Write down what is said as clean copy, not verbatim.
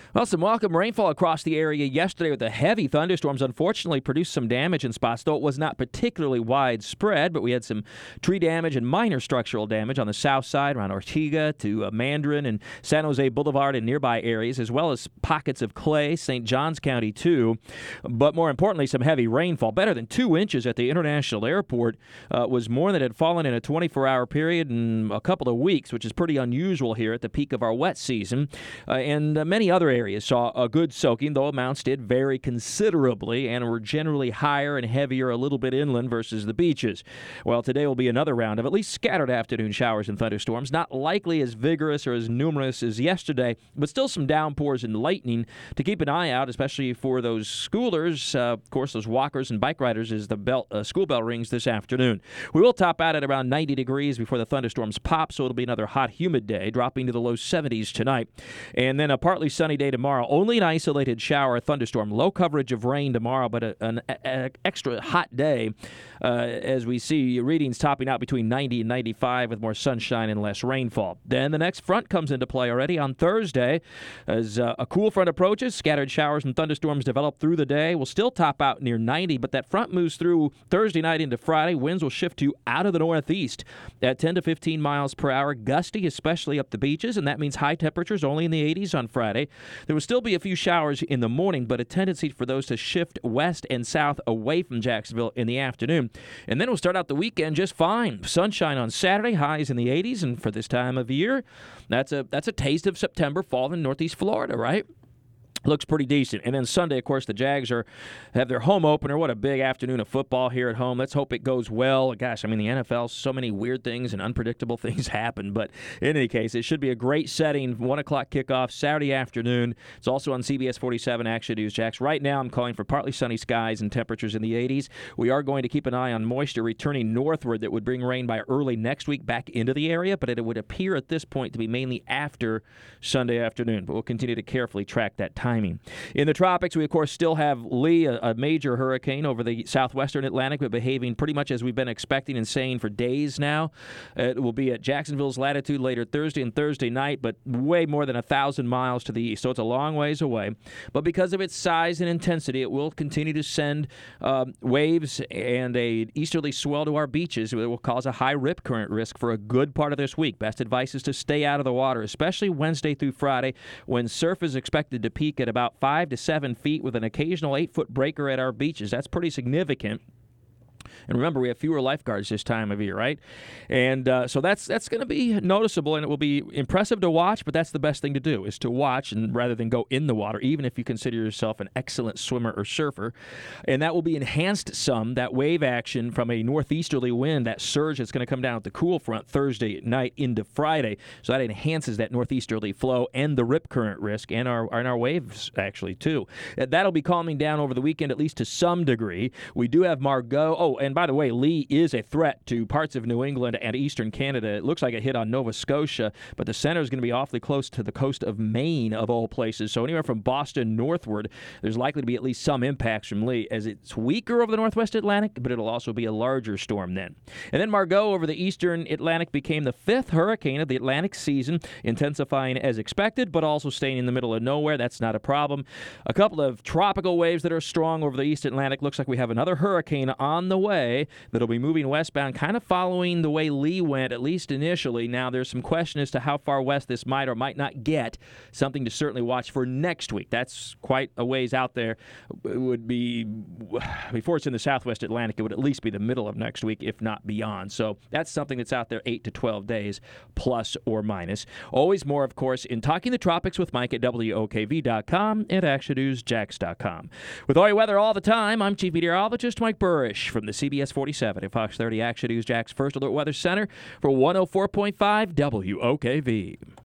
Well, some welcome rainfall across the area yesterday with the heavy thunderstorms. Unfortunately, produced some damage in spots, though it was not particularly widespread. But we had some tree damage and minor structural damage on the south side around Ortega to Mandarin and San Jose Boulevard and nearby areas, as well as pockets of clay, St. Johns County, too. But more importantly, some heavy rainfall. Better than 2 inches at the International Airport was more than had fallen in a 24-hour period in a couple of weeks, which is pretty unusual here at the peak of our wet season. And many other areas saw a good soaking, though amounts did vary considerably and were generally higher and heavier a little bit inland versus the beaches. Well, today will be another round of at least scattered afternoon showers and thunderstorms, not likely as vigorous or as numerous as yesterday, but still some downpours and lightning to keep an eye out, especially for those schoolers, of course, those walkers and bike riders as the school bell rings this afternoon. We will top out at around 90 degrees before the thunderstorms pop, so it'll be another hot, humid day, dropping to the low 70s tonight. And then a partly sunny day tomorrow. Only an isolated shower, a thunderstorm. Low coverage of rain tomorrow, but an extra hot day as we see readings topping out between 90 and 95 with more sunshine and less rainfall. Then the next front comes into play already on Thursday as a cool front approaches. Scattered showers and thunderstorms develop through the day. Will still top out near 90, but that front moves through Thursday night into Friday. Winds will shift to out of the northeast at 10 to 15 miles per hour. Gusty, especially up the beaches, and that means high temperatures only in the 80s on Friday. There will still be a few showers in the morning, but a tendency for those to shift west and south away from Jacksonville in the afternoon. And then we'll start out the weekend just fine. Sunshine on Saturday, highs in the 80s, and for this time of year, that's a taste of September fall in Northeast Florida, right? Looks pretty decent. And then Sunday, of course, the Jags have their home opener. What a big afternoon of football here at home. Let's hope it goes well. Gosh, I mean, the NFL, so many weird things and unpredictable things happen. But in any case, it should be a great setting. 1 o'clock kickoff Saturday afternoon. It's also on CBS 47 Action News Jax. Right now, I'm calling for partly sunny skies and temperatures in the 80s. We are going to keep an eye on moisture returning northward that would bring rain by early next week back into the area, but it would appear at this point to be mainly after Sunday afternoon. But we'll continue to carefully track that timing. In the tropics, we, of course, still have Lee, a major hurricane over the southwestern Atlantic, but behaving pretty much as we've been expecting and saying for days now. It will be at Jacksonville's latitude later Thursday and Thursday night, but way more than 1,000 miles to the east, so it's a long ways away. But because of its size and intensity, it will continue to send waves and a easterly swell to our beaches. It will cause a high rip current risk for a good part of this week. Best advice is to stay out of the water, especially Wednesday through Friday, when surf is expected to peak at about 5 to 7 feet with an occasional 8-foot breaker at our beaches. That's pretty significant. And remember, we have fewer lifeguards this time of year, right? And so that's going to be noticeable, and it will be impressive to watch, but that's the best thing to do, is to watch and rather than go in the water, even if you consider yourself an excellent swimmer or surfer. And that will be enhanced some, that wave action from a northeasterly wind, that surge that's going to come down at the cool front Thursday night into Friday. So that enhances that northeasterly flow and the rip current risk and our waves, actually, too. That'll be calming down over the weekend, at least to some degree. We do have Margot. Oh, and by the way, Lee is a threat to parts of New England and eastern Canada. It looks like it hit on Nova Scotia, but the center is going to be awfully close to the coast of Maine, of all places. So anywhere from Boston northward, there's likely to be at least some impacts from Lee, as it's weaker over the northwest Atlantic, but it'll also be a larger storm then. And then Margot over the eastern Atlantic became the 5th hurricane of the Atlantic season, intensifying as expected, but also staying in the middle of nowhere. That's not a problem. A couple of tropical waves that are strong over the East Atlantic. Looks like we have another hurricane on the way that'll be moving westbound, kind of following the way Lee went, at least initially. Now, there's some question as to how far west this might or might not get. Something to certainly watch for next week. That's quite a ways out there. It would be, before it's in the southwest Atlantic, it would at least be the middle of next week, if not beyond. So that's something that's out there 8 to 12 days, plus or minus. Always more, of course, in Talking the Tropics with Mike at WOKV.com and ActionNewsJax.com. With all your weather all the time, I'm Chief Meteorologist Mike Burrish from the CBS 47 and Fox 30 Action News Jax First Alert Weather Center for 104.5 WOKV.